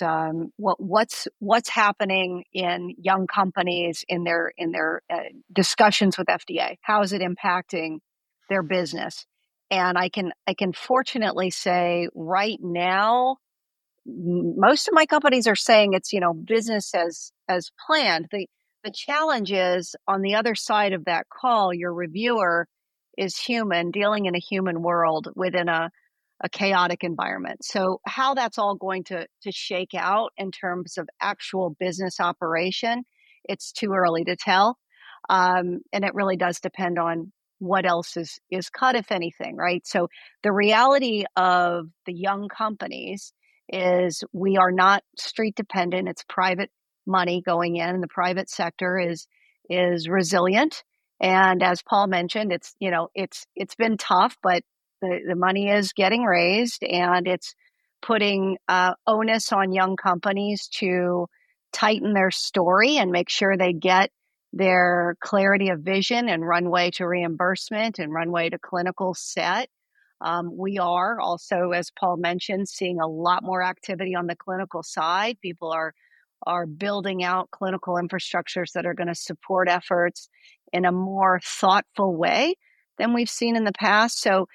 what's happening in young companies in their discussions with FDA. How is it impacting their business? And I can fortunately say right now, most of my companies are saying it's business as planned. The challenge is on the other side of that call, your reviewer is human, dealing in a human world within a chaotic environment. So how that's all going to shake out in terms of actual business operation, it's too early to tell. And it really does depend on what else is cut, if anything, right? So the reality of the young companies is we are not street dependent. It's private money going in, and the private sector is resilient. And as Paul mentioned, it's been tough, but the money is getting raised, and it's putting onus on young companies to tighten their story and make sure they get their clarity of vision and runway to reimbursement and runway to clinical set. We are also, as Paul mentioned, seeing a lot more activity on the clinical side. People are building out clinical infrastructures that are going to support efforts in a more thoughtful way than we've seen in the past. So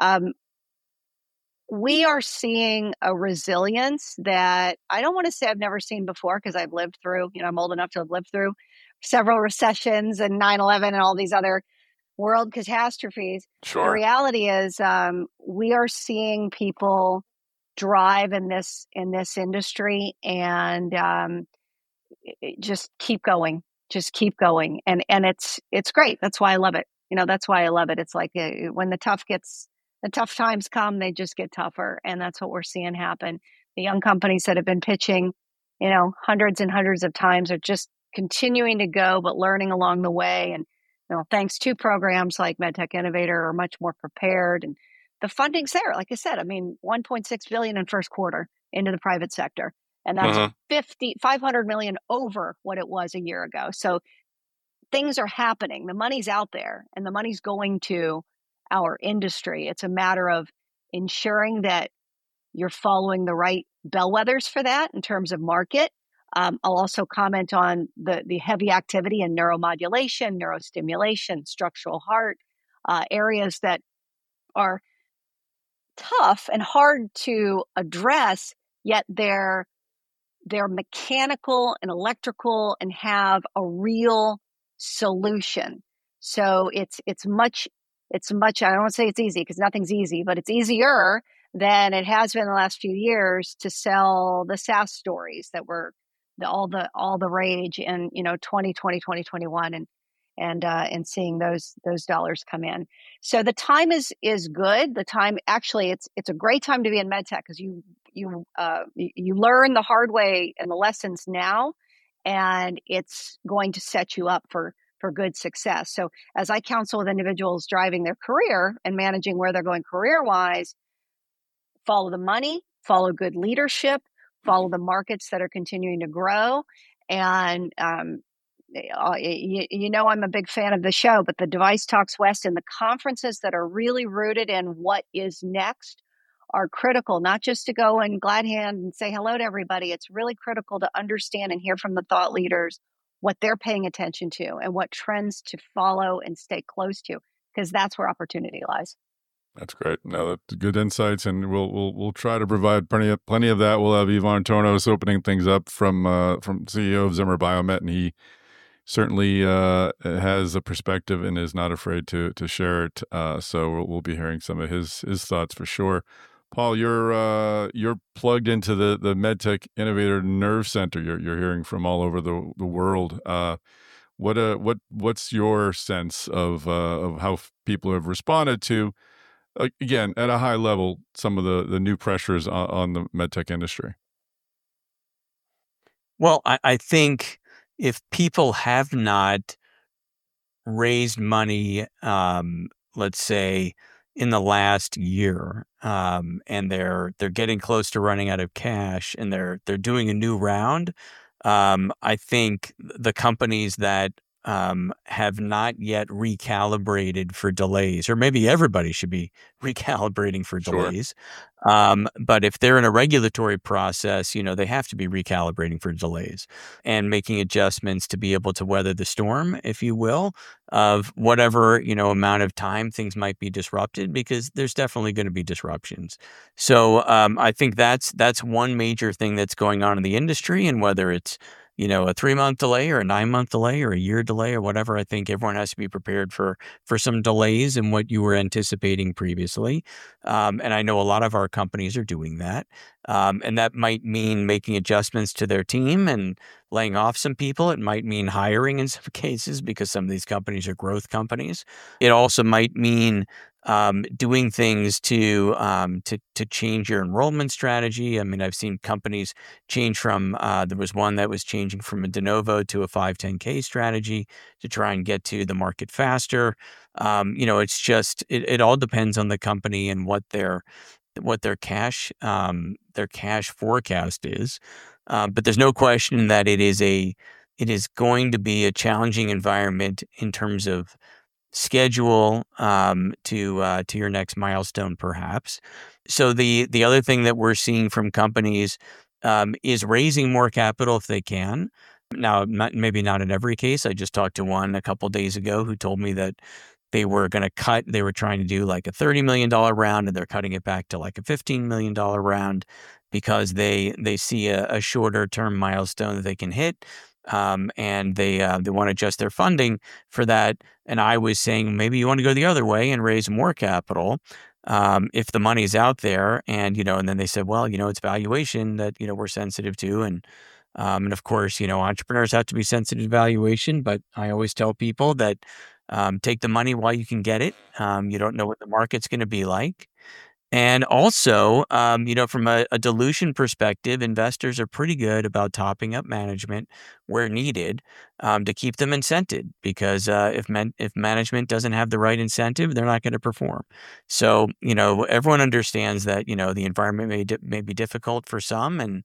we are seeing a resilience that I don't want to say I've never seen before, because I've lived through, I'm old enough to have lived through several recessions and 9/11 and all these other world catastrophes. Sure. The reality is we are seeing people drive in this industry and just keep going. And it's great. That's why I love it. That's why I love it. It's like when the tough times come, they just get tougher. And that's what we're seeing happen. The young companies that have been pitching, hundreds and hundreds of times are just continuing to go, but learning along the way. And, thanks to programs like MedTech Innovator, are much more prepared. And the funding's there. Like I said, $1.6 billion in first quarter into the private sector. And that's $500 million over what it was a year ago. So things are happening. The money's out there, and the money's going to our industry. It's a matter of ensuring that you're following the right bellwethers for that in terms of market. I'll also comment on the heavy activity in neuromodulation, neurostimulation, structural heart, areas that are tough and hard to address, yet they're mechanical and electrical and have a real solution. So it's much, I don't want to say it's easy, because nothing's easy, but it's easier than it has been the last few years to sell the SaaS stories that were all the rage in 2020, 2021, and seeing those dollars come in. So the time is good. The time, actually, it's a great time to be in medtech, because you learn the hard way and the lessons now, and it's going to set you up for good success. So as I counsel with individuals driving their career and managing where they're going career-wise, follow the money, follow good leadership, follow the markets that are continuing to grow. And I'm a big fan of the show, but the Device Talks West and the conferences that are really rooted in what is next are critical, not just to go and glad hand and say hello to everybody. It's really critical to understand and hear from the thought leaders what they're paying attention to and what trends to follow and stay close to, because that's where opportunity lies. That's great. No, that's good insights, and we'll try to provide plenty of that. We'll have Ivan Tornos opening things up from CEO of Zimmer Biomet, and he certainly has a perspective and is not afraid to share it. So we'll be hearing some of his thoughts for sure. Paul, you're plugged into the MedTech Innovator Nerve Center. You're hearing from all over the world. What's your sense of how people have responded to, again, at a high level, some of the new pressures on the MedTech industry? Well, I think if people have not raised money, let's say in the last year, and they're getting close to running out of cash, and they're doing a new round, I think the companies that have not yet recalibrated for delays, or maybe everybody should be recalibrating for Sure. delays. But if they're in a regulatory process, they have to be recalibrating for delays and making adjustments to be able to weather the storm, if you will, of whatever, amount of time things might be disrupted, because there's definitely going to be disruptions. So I think that's one major thing that's going on in the industry, and whether it's a 3-month delay or a 9-month delay or a year delay or whatever, I think everyone has to be prepared for some delays in what you were anticipating previously. And I know a lot of our companies are doing that. And that might mean making adjustments to their team and laying off some people. It might mean hiring in some cases, because some of these companies are growth companies. It also might mean doing things to change your enrollment strategy. I mean, I've seen companies change from, there was one that was changing from a de novo to a 510K strategy to try and get to the market faster. It's just, it all depends on the company and what their cash forecast is. But there's no question that it is going to be a challenging environment in terms of schedule to your next milestone, perhaps. So the other thing that we're seeing from companies is raising more capital if they can. Now, maybe not in every case. I just talked to one a couple days ago who told me that they were going to cut. They were trying to do like a $30 million round, and they're cutting it back to like a $15 million round because they see a shorter term milestone that they can hit. And they want to adjust their funding for that. And I was saying, maybe you want to go the other way and raise more capital if the money's out there. And, and then they said, well, it's valuation that, we're sensitive to. And of course, entrepreneurs have to be sensitive to valuation. But I always tell people that take the money while you can get it. You don't know what the market's going to be like. And also, from a dilution perspective, investors are pretty good about topping up management where needed to keep them incented, because if management doesn't have the right incentive, they're not going to perform. So, everyone understands that, the environment may be difficult for some, and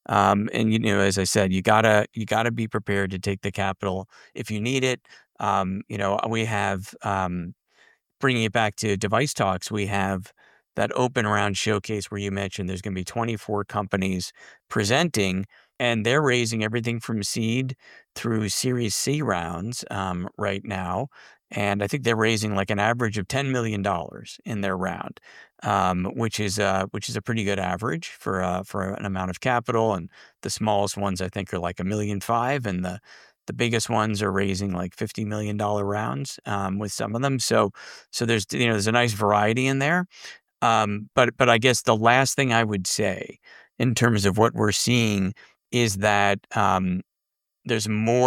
as I said, you gotta be prepared to take the capital if you need it. We have, bringing it back to Device Talks, we have that open round showcase where you mentioned there's going to be 24 companies presenting, and they're raising everything from seed through Series C rounds right now. And I think they're raising like an average of $10 million in their round, which is a pretty good average for an amount of capital. And the smallest ones I think are like $1.5 million, and the biggest ones are raising like $50 million rounds with some of them. So there's a nice variety in there. But I guess the last thing I would say in terms of what we're seeing is that we're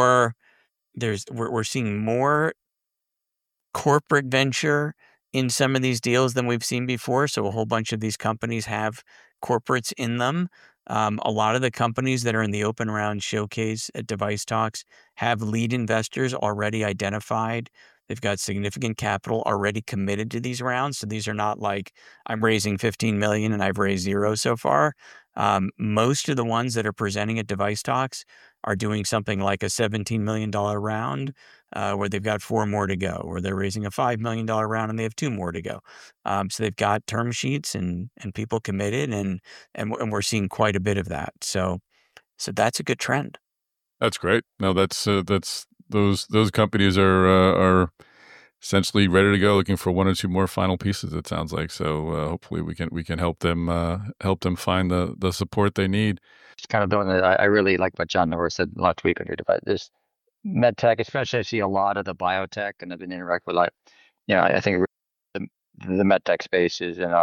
seeing more corporate venture in some of these deals than we've seen before. So a whole bunch of these companies have corporates in them. A lot of the companies that are in the open round showcase at Device Talks have lead investors already identified. They've got significant capital already committed to these rounds. So these are not like I'm raising 15 million and I've raised zero so far. Most of the ones that are presenting at Device Talks are doing something like a $17 million round, where they've got 4 more to go, or they're raising a $5 million round and they have 2 more to go. So they've got term sheets and people committed, and we're seeing quite a bit of that. So that's a good trend. That's great. No, that's those companies are essentially ready to go, looking for 1 or 2 more final pieces. It sounds like. So hopefully we can help them find the support they need. It's kind of doing it. I really like what John Norris said last week on your device. This med tech, especially I see a lot of the biotech, and I've been interacting with I think the med tech space is in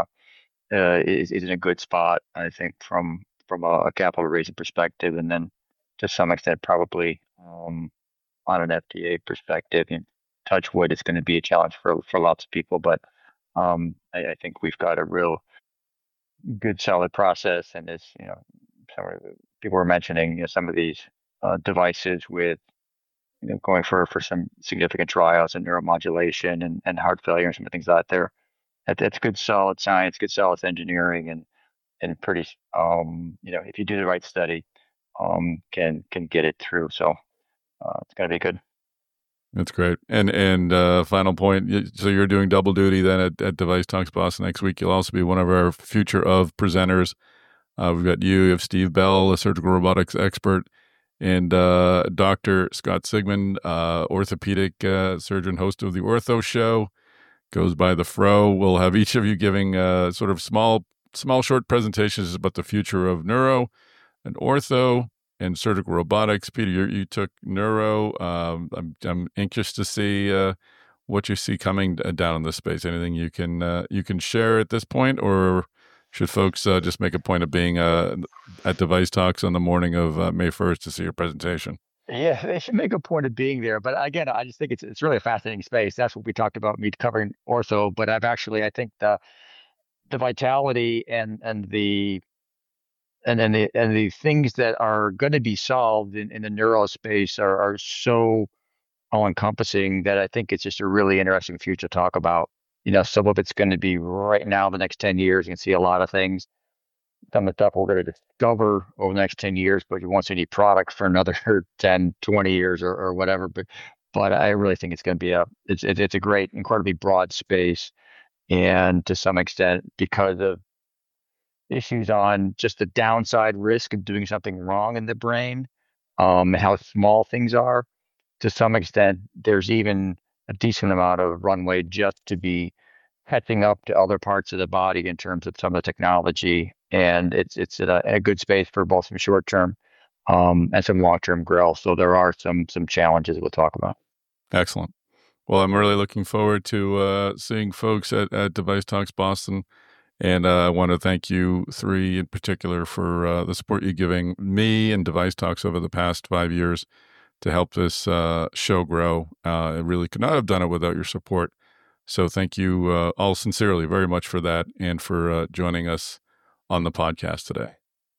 a good spot. I think from a capital raising perspective, and then to some extent probably on an FDA perspective. And touch wood, it's going to be a challenge for lots of people, but I think we've got a real good solid process. And as some of the people were mentioning, some of these devices with going for some significant trials in neuromodulation and heart failure and some of the things out there. That's good solid science, good solid engineering, and pretty if you do the right study, can get it through. So it's going to be good. That's great. And final point. So you're doing double duty then at Device Talks Boston next week. You'll also be one of our future of presenters. We've got you have Steve Bell, a surgical robotics expert, and Dr. Scott Sigmund, orthopedic surgeon, host of the Ortho Show, goes by the Fro. We'll have each of you giving sort of small short presentations about the future of neuro and ortho and surgical robotics. Peter, you took neuro. I'm anxious to see what you see coming down in this space. Anything you can share at this point, or should folks just make a point of being at Device Talks on the morning of May 1st to see your presentation? Yeah, they should make a point of being there. But again, I just think it's really a fascinating space. That's what we talked about, me covering ortho. But I think the vitality and the things that are going to be solved in the neuro space are so all encompassing that I think it's just a really interesting future to talk about. Some of it's going to be right now, the next 10 years. You can see a lot of things. Some of the stuff we're going to discover over the next 10 years, but you won't see any products for another 10, 20 years or whatever. But I really think it's going to be it's a great, incredibly broad space. And to some extent, because of issues on just the downside risk of doing something wrong in the brain, how small things are, to some extent, there's even a decent amount of runway just to be catching up to other parts of the body in terms of some of the technology. And it's in a good space for both some short term and some long term growth. So there are some challenges we'll talk about. Excellent. Well, I'm really looking forward to seeing folks at Device Talks Boston. And I want to thank you three in particular for the support you're giving me and Device Talks over the past 5 years to help this show grow. I really could not have done it without your support. So thank you all sincerely very much for that and for joining us on the podcast today.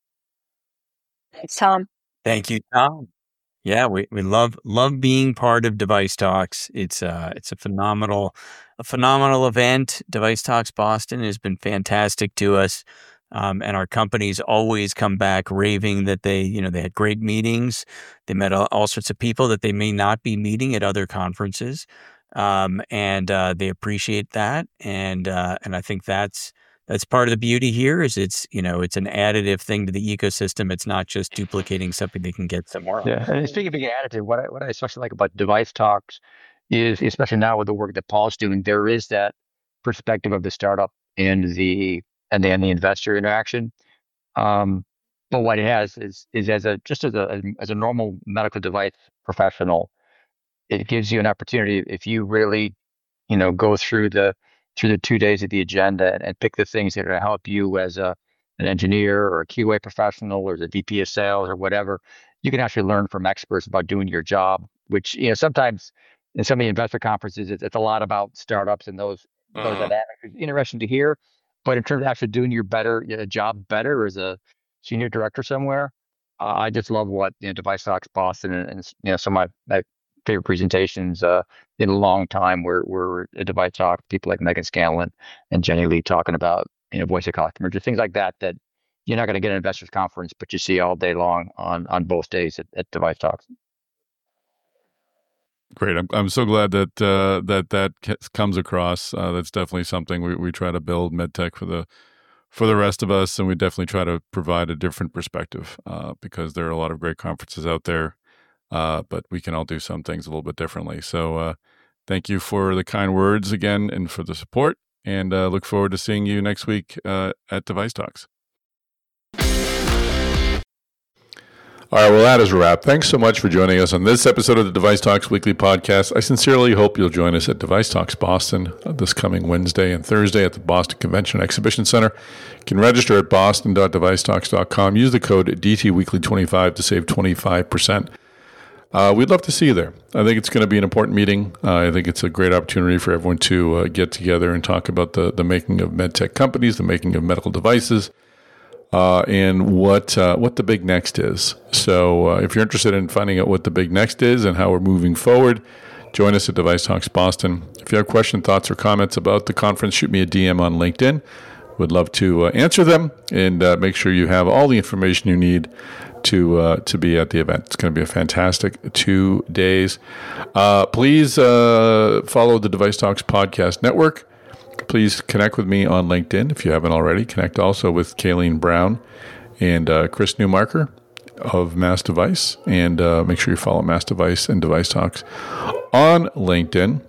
Thanks, Tom. Thank you, Tom. Yeah, we love being part of Device Talks. It's a phenomenal event. Device Talks Boston has been fantastic to us, and our companies always come back raving that they had great meetings. They met all sorts of people that they may not be meeting at other conferences, and they appreciate that. And I think that's part of the beauty here is it's an additive thing to the ecosystem. It's not just duplicating something they can get somewhere else. Yeah, and speaking of being additive, what I especially like about Device Talks is, especially now with the work that Paul's doing, there is that perspective of the startup and the investor interaction. But what it has is as a normal medical device professional, it gives you an opportunity if you really go through the 2 days of the agenda and pick the things that are going to help you as an engineer or a QA professional or as a VP of sales or whatever. You can actually learn from experts about doing your job, which sometimes in some of the investor conferences it's a lot about startups and those dynamics. It's interesting to hear, but in terms of actually doing your job better as a senior director somewhere, I just love what Device Talks Boston and some of my favorite presentations in a long time were at Device Talk, people like Megan Scanlon and Jenny Lee talking about, voice of customer, just things like that you're not going to get at an investors conference, but you see all day long on both days at Device Talks. Great. I'm so glad that that comes across. That's definitely something we try to build MedTech for the rest of us, and we definitely try to provide a different perspective because there are a lot of great conferences out there, but we can all do some things a little bit differently. So thank you for the kind words again and for the support, and look forward to seeing you next week at Device Talks. All right, well, that is a wrap. Thanks so much for joining us on this episode of the Device Talks Weekly Podcast. I sincerely hope you'll join us at Device Talks Boston this coming Wednesday and Thursday at the Boston Convention Exhibition Center. You can register at boston.devicetalks.com. Use the code DTWeekly25 to save 25%. We'd love to see you there. I think it's going to be an important meeting. I think it's a great opportunity for everyone to get together and talk about the making of MedTech companies, the making of medical devices, and what the big next is. So if you're interested in finding out what the big next is and how we're moving forward, join us at Device Talks Boston. If you have questions, thoughts, or comments about the conference, shoot me a DM on LinkedIn. Would love to answer them and make sure you have all the information you need to be at the event. It's going to be a fantastic 2 days. Please follow the Device Talks Podcast Network. Please connect with me on LinkedIn if you haven't already. Connect also with Kayleen Brown and Chris Newmarker of Mass Device. And make sure you follow Mass Device and Device Talks on LinkedIn.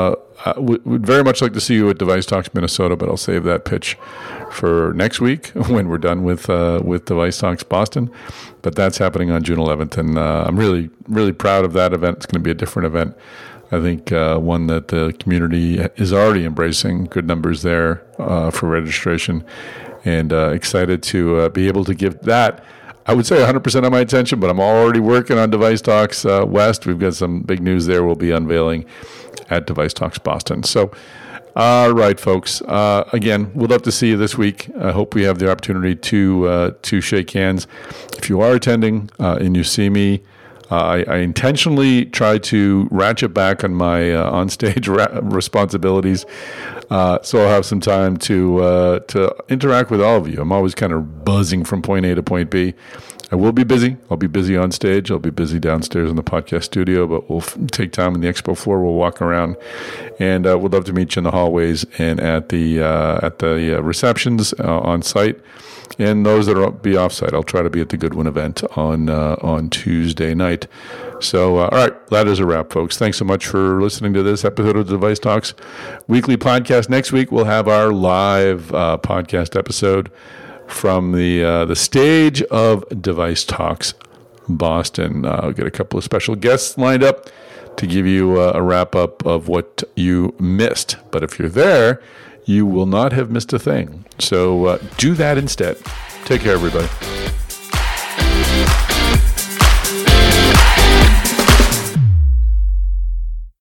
Would very much like to see you at Device Talks Minnesota, but I'll save that pitch for next week when we're done with Device Talks Boston. But that's happening on June 11th, and I'm really, really proud of that event. It's going to be a different event. I think one that the community is already embracing. Good numbers there for registration, and excited to be able to give that, I would say, 100% of my attention, but I'm already working on Device Talks West. We've got some big news there we'll be unveiling at Device Talks Boston. So, all right, folks. Again, we'd love to see you this week. I hope we have the opportunity to shake hands. If you are attending and you see me, I intentionally try to ratchet back on my onstage responsibilities, so I'll have some time to interact with all of you. I'm always kind of buzzing from point A to point B. I will be busy. I'll be busy on stage. I'll be busy downstairs in the podcast studio, but we'll take time in the expo floor. We'll walk around, and we'd love to meet you in the hallways and at the receptions on site. And those that will be offsite, I'll try to be at the Goodwin event on Tuesday night. So, all right, that is a wrap, folks. Thanks so much for listening to this episode of the Device Talks Weekly Podcast. Next week, we'll have our live podcast episode from the stage of Device Talks Boston. I'll get a couple of special guests lined up to give you a wrap-up of what you missed. But if you're there, you will not have missed a thing. So do that instead. Take care, everybody.